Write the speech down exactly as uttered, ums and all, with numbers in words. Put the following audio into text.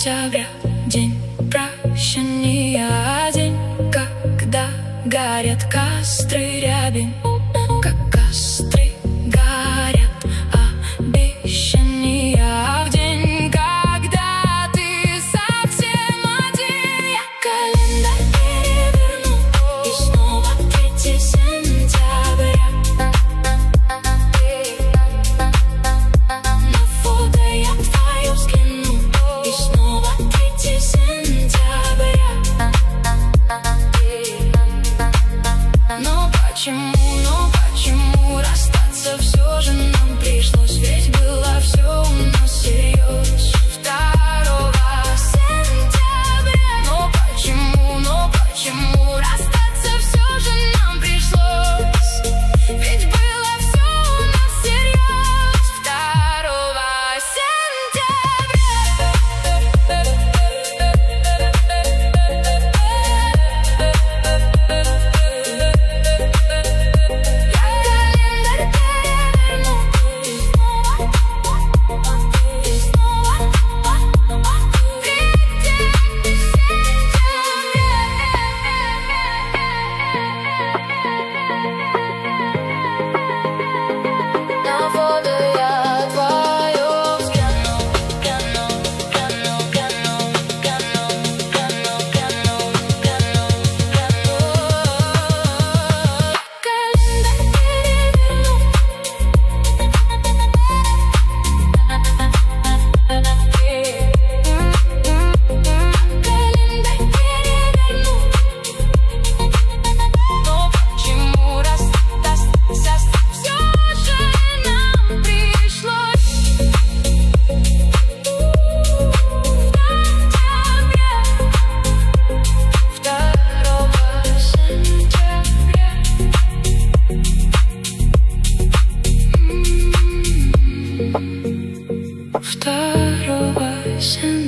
сентября, день прощания, день, когда горят костры рябин, как костры горят обещания. В день, когда ты совсем один, я календарь переверну, и снова третье сентября. На фото я твою скину, и снова третье сентября. Но почему, но почему расстаться все же нам пришлось? Ведь было все у нас всерьез. Второго сентября. Но почему, но почему расстаться все же нам пришлось? Ведь было все у нас всерьез. Второго сентября. Второго сентября.